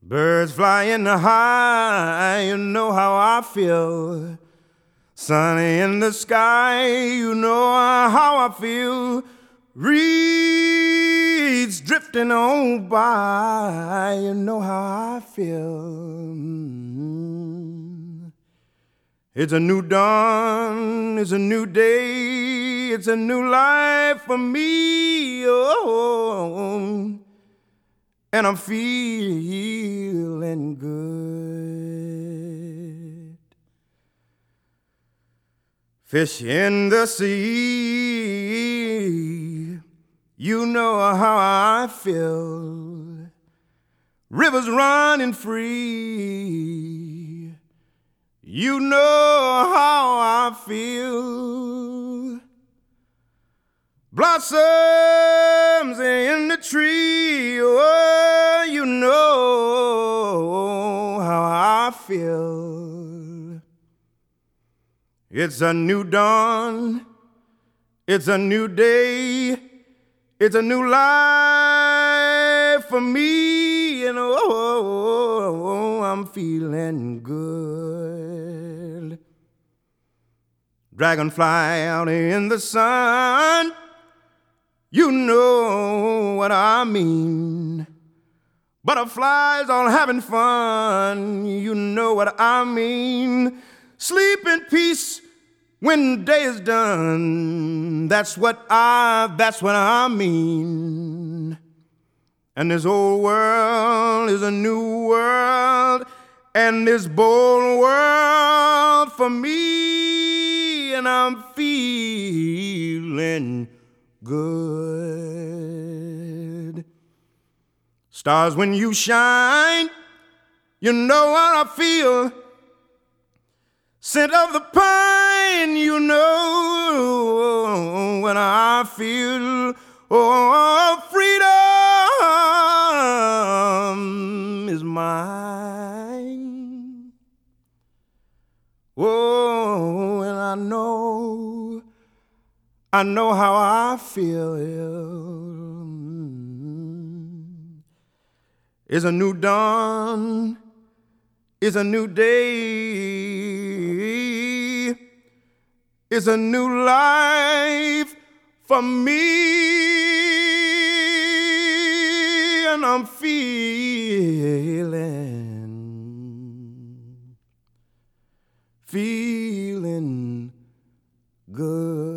Birds flying high, you know how I feel. Sunny in the sky, you know how I feel. Reeds drifting on by, you know how I feel. It's a new dawn, it's a new day, it's a new life for me. Oh, and I'm feeling good. Fish in the sea, you know how I feel. Rivers running free, you know how I feel. Blossoms in the tree, oh, you know how I feel. It's a new dawn, it's a new day, it's a new life for me, and oh, I'm feeling good. Dragonfly out in the sun, you know what I mean. Butterflies all having fun, you know what I mean. Sleep in peace when day is done, that's what I mean. And this old world is a new world, and this bold world for me, and I'm feeling good. Stars, when you shine, you know what I feel. Scent of the pine, you know when I feel. Oh, freedom is mine. Oh, and I know how I feel. It's a new dawn, it's a new day, it's a new life for me, and I'm feeling good.